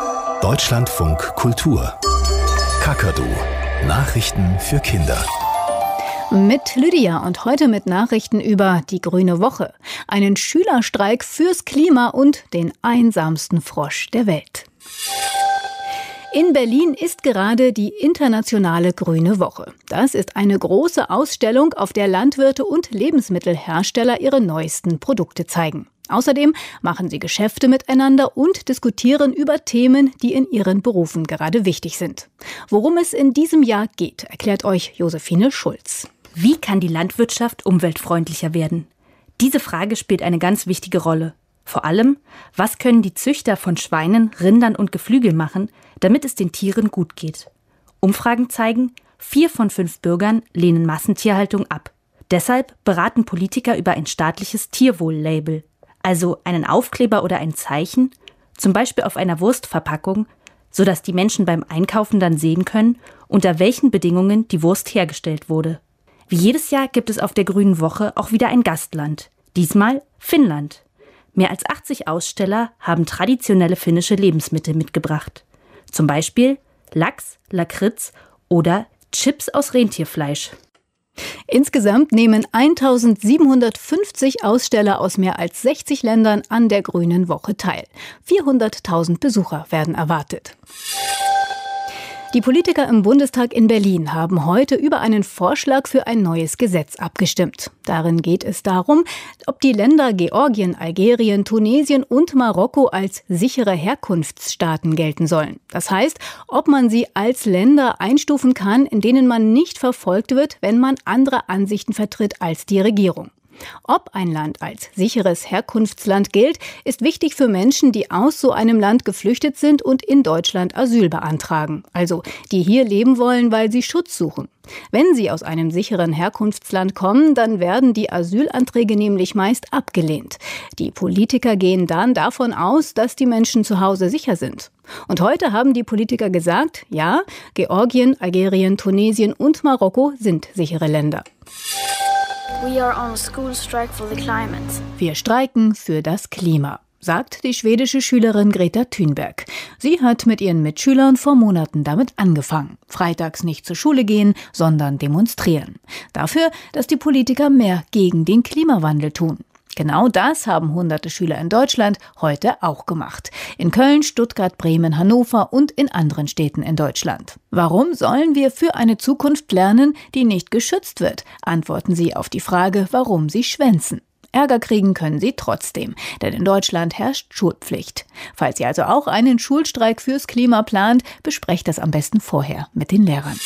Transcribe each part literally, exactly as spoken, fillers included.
Deutschlandfunk Kultur. Kakadu. Nachrichten für Kinder. Mit Lydia und heute mit Nachrichten über die Grüne Woche, einen Schülerstreik fürs Klima und den einsamsten Frosch der Welt. In Berlin ist gerade die internationale Grüne Woche. Das ist eine große Ausstellung, auf der Landwirte und Lebensmittelhersteller ihre neuesten Produkte zeigen. Außerdem machen sie Geschäfte miteinander und diskutieren über Themen, die in ihren Berufen gerade wichtig sind. Worum es in diesem Jahr geht, erklärt euch Josephine Schulz. Wie kann die Landwirtschaft umweltfreundlicher werden? Diese Frage spielt eine ganz wichtige Rolle. Vor allem, was können die Züchter von Schweinen, Rindern und Geflügel machen, damit es den Tieren gut geht? Umfragen zeigen, vier von fünf Bürgern lehnen Massentierhaltung ab. Deshalb beraten Politiker über ein staatliches Tierwohl-Label. Also einen Aufkleber oder ein Zeichen, zum Beispiel auf einer Wurstverpackung, sodass die Menschen beim Einkaufen dann sehen können, unter welchen Bedingungen die Wurst hergestellt wurde. Wie jedes Jahr gibt es auf der Grünen Woche auch wieder ein Gastland, diesmal Finnland. Mehr als achtzig Aussteller haben traditionelle finnische Lebensmittel mitgebracht. Zum Beispiel Lachs, Lakritz oder Chips aus Rentierfleisch. Insgesamt nehmen eintausendsiebenhundertfünfzig Aussteller aus mehr als sechzig Ländern an der Grünen Woche teil. vierhunderttausend Besucher werden erwartet. Die Politiker im Bundestag in Berlin haben heute über einen Vorschlag für ein neues Gesetz abgestimmt. Darin geht es darum, ob die Länder Georgien, Algerien, Tunesien und Marokko als sichere Herkunftsstaaten gelten sollen. Das heißt, ob man sie als Länder einstufen kann, in denen man nicht verfolgt wird, wenn man andere Ansichten vertritt als die Regierung. Ob ein Land als sicheres Herkunftsland gilt, ist wichtig für Menschen, die aus so einem Land geflüchtet sind und in Deutschland Asyl beantragen. Also die hier leben wollen, weil sie Schutz suchen. Wenn sie aus einem sicheren Herkunftsland kommen, dann werden die Asylanträge nämlich meist abgelehnt. Die Politiker gehen dann davon aus, dass die Menschen zu Hause sicher sind. Und heute haben die Politiker gesagt, ja, Georgien, Algerien, Tunesien und Marokko sind sichere Länder. We are on a school strike for the climate. Wir streiken für das Klima, sagt die schwedische Schülerin Greta Thunberg. Sie hat mit ihren Mitschülern vor Monaten damit angefangen. Freitags nicht zur Schule gehen, sondern demonstrieren. Dafür, dass die Politiker mehr gegen den Klimawandel tun. Genau das haben hunderte Schüler in Deutschland heute auch gemacht. In Köln, Stuttgart, Bremen, Hannover und in anderen Städten in Deutschland. Warum sollen wir für eine Zukunft lernen, die nicht geschützt wird? Antworten sie auf die Frage, warum sie schwänzen. Ärger kriegen können sie trotzdem, denn in Deutschland herrscht Schulpflicht. Falls ihr also auch einen Schulstreik fürs Klima plant, besprecht das am besten vorher mit den Lehrern.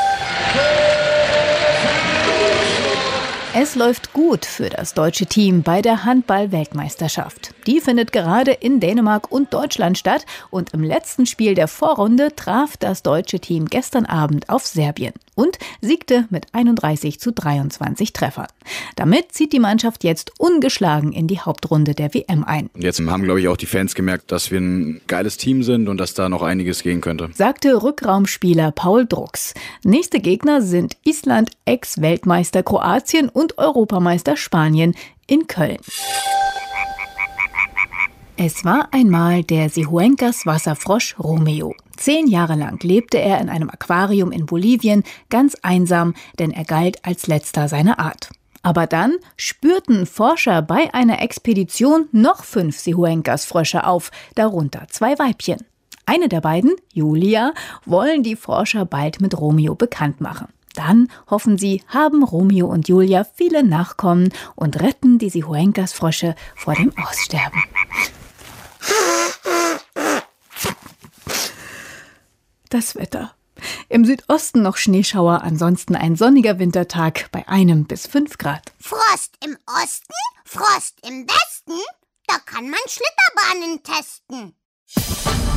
Es läuft gut für das deutsche Team bei der Handball-Weltmeisterschaft. Die findet gerade in Dänemark und Deutschland statt und im letzten Spiel der Vorrunde traf das deutsche Team gestern Abend auf Serbien und siegte mit einunddreißig zu dreiundzwanzig Treffern. Damit zieht die Mannschaft jetzt ungeschlagen in die Hauptrunde der W M ein. Jetzt haben, glaube ich, auch die Fans gemerkt, dass wir ein geiles Team sind und dass da noch einiges gehen könnte, sagte Rückraumspieler Paul Drucks. Nächste Gegner sind Island, Ex-Weltmeister Kroatien und Europameister Spanien in Köln. Es war einmal der Sihuencas Wasserfrosch Romeo. Zehn Jahre lang lebte er in einem Aquarium in Bolivien, ganz einsam, denn er galt als letzter seiner Art. Aber dann spürten Forscher bei einer Expedition noch fünf Sihuencas-Frösche auf, darunter zwei Weibchen. Eine der beiden, Julia, wollen die Forscher bald mit Romeo bekannt machen. Dann, hoffen sie, haben Romeo und Julia viele Nachkommen und retten die Sihuencas-Frösche vor dem Aussterben. Das Wetter. Im Südosten noch Schneeschauer, ansonsten ein sonniger Wintertag bei einem bis fünf Grad. Frost im Osten, Frost im Westen, da kann man Schlitterbahnen testen.